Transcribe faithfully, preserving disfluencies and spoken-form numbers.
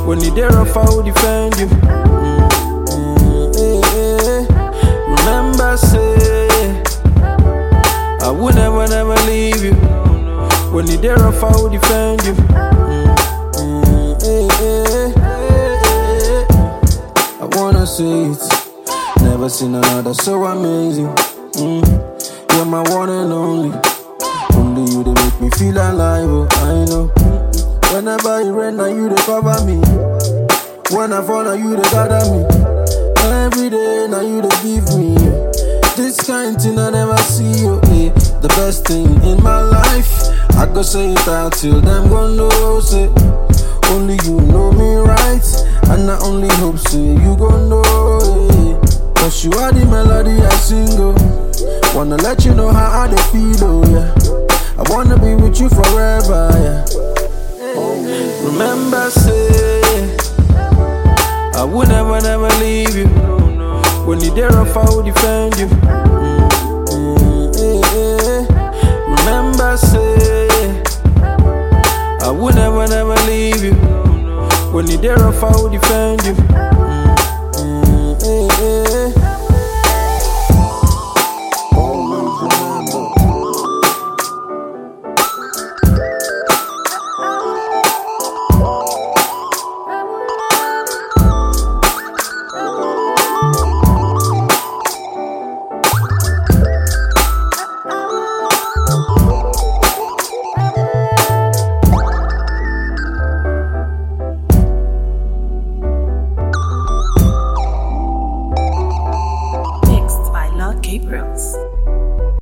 When you there, I will defend you. Mm, mm, eh, eh. Remember, say, I will never, never leave you. When you there, I will defend you. Mm, mm, eh, eh, eh, eh. I wanna see it. Never seen another so amazing. Mm, you're my one and only. Only you, they make me feel alive. Oh, I know. Whenever you rain, now you they cover me. When I fall, now you they gather me. Every day, now you they give me. This kind thing I never see, oh, eh. The best thing in my life. I go say it out till them gon' know, say. Only you know me right. And I only hope, say, you gon' know, eh. Cause you are the melody I sing, oh. Wanna let you know how I they feel, oh, yeah. I wanna be with you forever, yeah. Remember, say, I will never, never leave you. When you there, I will defend you. Mm, mm, eh, eh. Remember, say, I will never, never leave you. When you there, I will defend you.